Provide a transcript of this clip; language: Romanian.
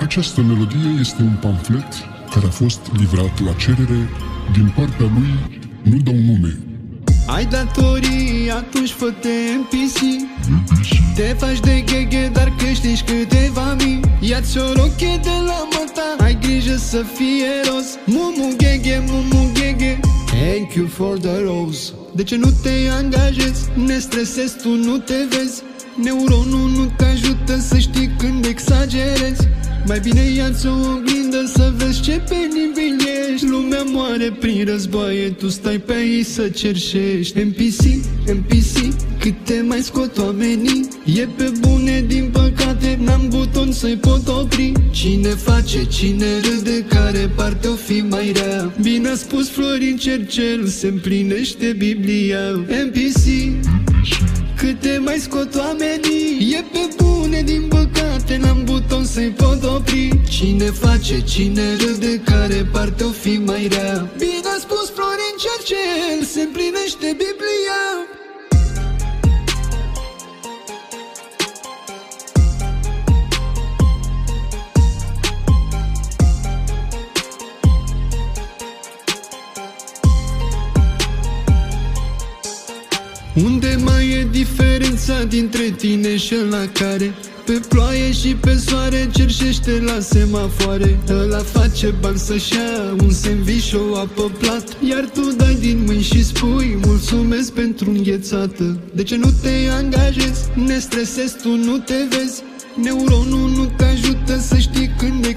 Această melodie este un pamflet care a fost livrat la cerere din partea lui Nu Dau Nume. Ai datorii, atunci fă-te NPC. Te faci de gheghe, dar câștigi câteva mii. Ia-ți o rochie de la măta, ai grijă să fie roz. Mumu gheghe, mumu gheghe, thank you for the rose. De ce nu te angajezi? Ne stresezi, tu nu te vezi. Neuronul nu te ajută să știi când exagerezi. Mai bine ia-ți o oglindă să vezi ce penibil ești. Lumea moare prin războaie, tu stai pe aici să cerșești. NPC, NPC, cât te mai scot oamenii. E pe bune, din păcate, n-am buton să-i pot opri. Cine face, cine râde, care parte o fi mai rea? Bine a spus Florin Cercel, se împlinește Biblia. NPC, cât te mai scot oamenii. E pe bune, din păcate, n-am buton să-i pot opri. Cine face, cine râde, care parte o fi mai rea? Bine a spus Florin Cercel, se împlinește Biblia. Unde mai e diferența dintre tine și ăla care pe ploaie și pe soare cerșește la semafoare? Ăla face bani să-și ia un sandwich și o apă plat, iar tu dai din mâini și spui mulțumesc pentru înghețată. De ce nu te angajezi? Ne stresezi, tu nu te vezi. Neuronul nu te ajută să știi când